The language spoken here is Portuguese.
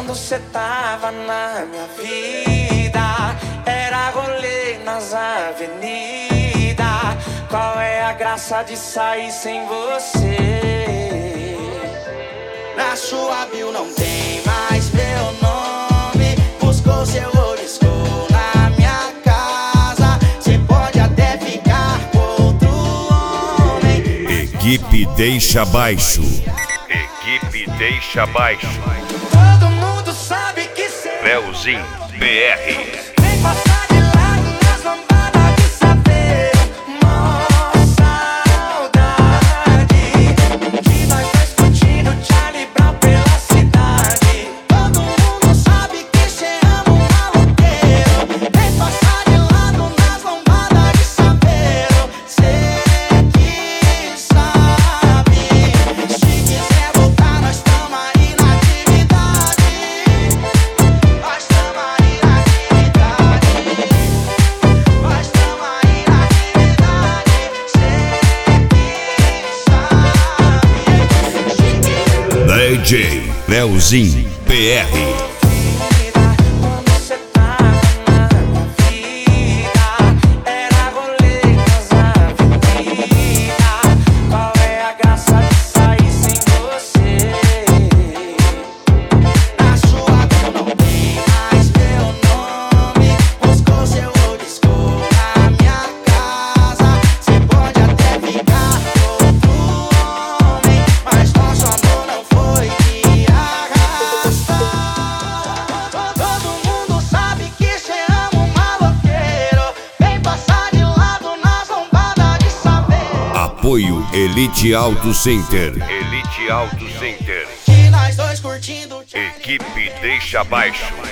mundo cê tava na minha vida. Era rolê nas avenidas. Qual é a graça de sair sem você? Na sua bio não tem mais meu nome. Buscou seu olho, escou na minha casa. Cê pode até ficar com outro homem. Equipe Deixa Baixo. Equipe Deixa Baixo. Todo mundo sabe que cê Leozinho BR. vem passar de lado nas lambadas de saber. Mó saudade de nós dois curtindo Charlie Brown pela cidade. Todo mundo sabe que cê ama um maloqueiro. Vem passar de lado nas lambadas de saber. Cê que sabe. Se quiser voltar, nós tamo aí na atividade. Nós tamo aí na atividade. Nós tamo aí na atividade. Cê que sabe. DJ Leozinho BR. Quando cê tava na minha vida, era rolê nas avenidas. Qual é a graça de sair sem você? Na sua bio não tem mais meu nome. Buscou seu olho, escou na minha casa. Cê pode até ficar com outro homem, mas nosso amor não foi de arrasta. Todo mundo sabe que cê ama um maloqueiro. Vem passar de lado nas lombadas de saber. Apoio Elite Auto Center. Elite Auto Center. Que nós dois curtindo Equipe Deixa Baixo.